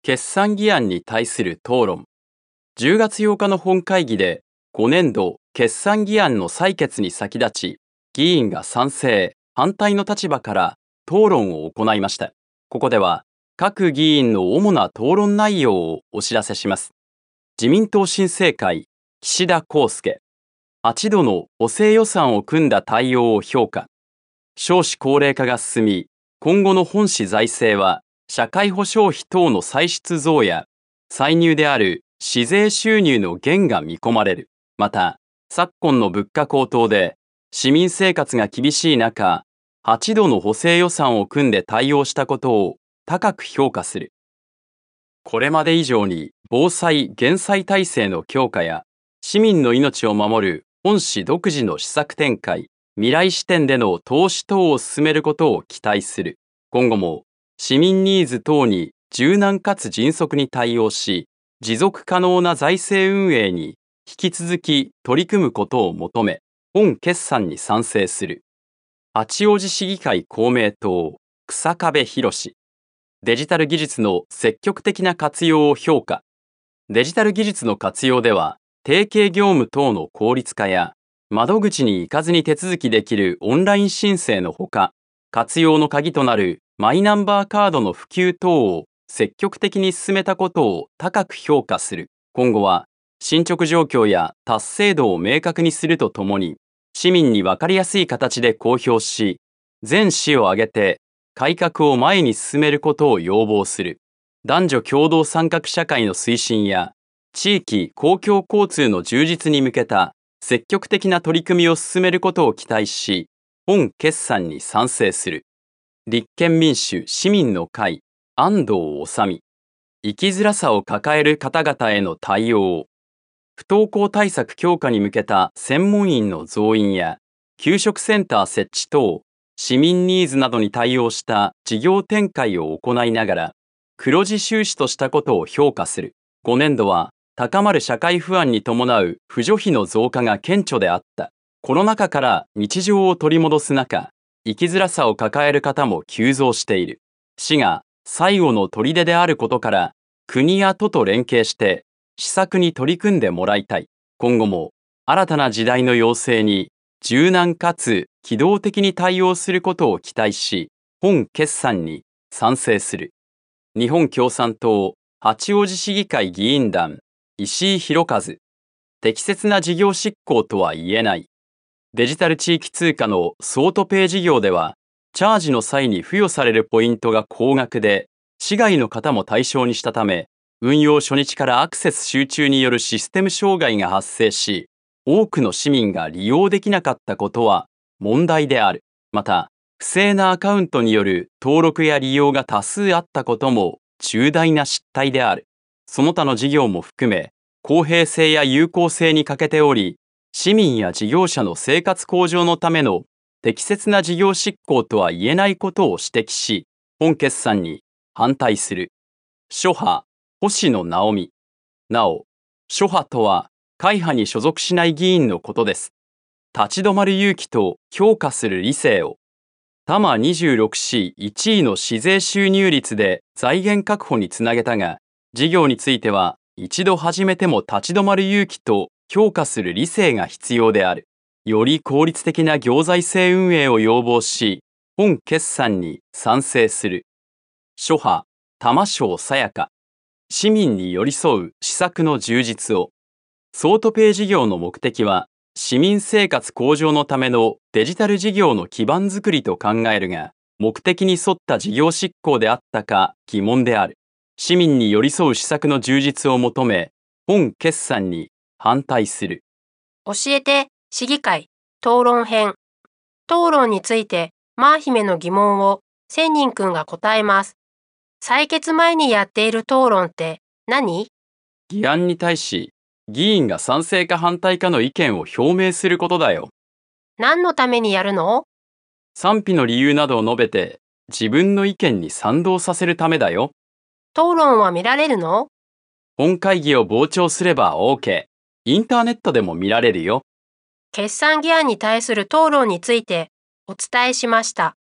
決算議案に対する討論。10月8日の本会議で5年度決算議案の採決に先立ち、議員が賛成、反対の立場から討論を行いました。ここでは各議員の主な討論内容をお知らせします。自民党新生会、岸田康介。8度の補正予算を組んだ対応を評価。少子高齢化が進み、今後の本市財政は、社会保障費等の歳出増や、歳入である市税収入の減が見込まれる。また、昨今の物価高騰で、市民生活が厳しい中、8度の補正予算を組んで対応したことを高く評価する。これまで以上に防災・減災体制の強化や、市民の命を守る本市独自の施策展開、未来視点での投資等を進めることを期待する。今後も市民ニーズ等に柔軟かつ迅速に対応し、持続可能な財政運営に引き続き取り組むことを求め、本決算に賛成する。八王子市議会公明党、草壁博。デジタル技術の積極的な活用を評価。デジタル技術の活用では、提携業務等の効率化や、窓口に行かずに手続きできるオンライン申請のほか、活用の鍵となるマイナンバーカードの普及等を積極的に進めたことを高く評価する。今後は、進捗状況や達成度を明確にするとともに、市民に分かりやすい形で公表し、全市を挙げて改革を前に進めることを要望する。男女共同参画社会の推進や、地域公共交通の充実に向けた積極的な取り組みを進めることを期待し、本決算に賛成する。立憲民主・市民の会、安藤治。生きづらさを抱える方々への対応。不登校対策強化に向けた専門員の増員や、給食センター設置等、市民ニーズなどに対応した事業展開を行いながら、黒字収支としたことを評価する。5年度は、高まる社会不安に伴う扶助費の増加が顕著であった。コロナ禍から日常を取り戻す中、生きづらさを抱える方も急増している。市が最後の砦であることから、国や都と連携して施策に取り組んでもらいたい。今後も新たな時代の要請に柔軟かつ機動的に対応することを期待し、本決算に賛成する。日本共産党八王子市議会議員団、石井博和。適切な事業執行とは言えない。デジタル地域通貨のソートペイ事業では、チャージの際に付与されるポイントが高額で、市外の方も対象にしたため、運用初日からアクセス集中によるシステム障害が発生し、多くの市民が利用できなかったことは問題である。また、不正なアカウントによる登録や利用が多数あったことも重大な失態である。その他の事業も含め、公平性や有効性に欠けており、市民や事業者の生活向上のための適切な事業執行とは言えないことを指摘し、本決算に反対する。諸派、星野直美。なお、諸派とは会派に所属しない議員のことです。立ち止まる勇気と評価する理性を。多摩26市1位の市税収入率で財源確保につなげたが、事業については一度始めても立ち止まる勇気と評価する理性が必要である。より効率的な行財政運営を要望し、本決算に賛成する。諸派、玉正さやか。市民に寄り添う施策の充実を。ソートペイ事業の目的は、市民生活向上のためのデジタル事業の基盤づくりと考えるが、目的に沿った事業執行であったか疑問である。市民に寄り添う施策の充実を求め、本決算に反対する。 教えて、市議会、討論編。討論について、マー姫の疑問を千人くんが答えます。採決前にやっている討論って何？ 議案に対し、議員が賛成か反対かの意見を表明することだよ。 何のためにやるの？ 賛否の理由などを述べて、自分の意見に賛同させるためだよ。 討論は見られるの？ 本会議を傍聴すれば OK。インターネットでも見られるよ。 決算議案に対する討論についてお伝えしました。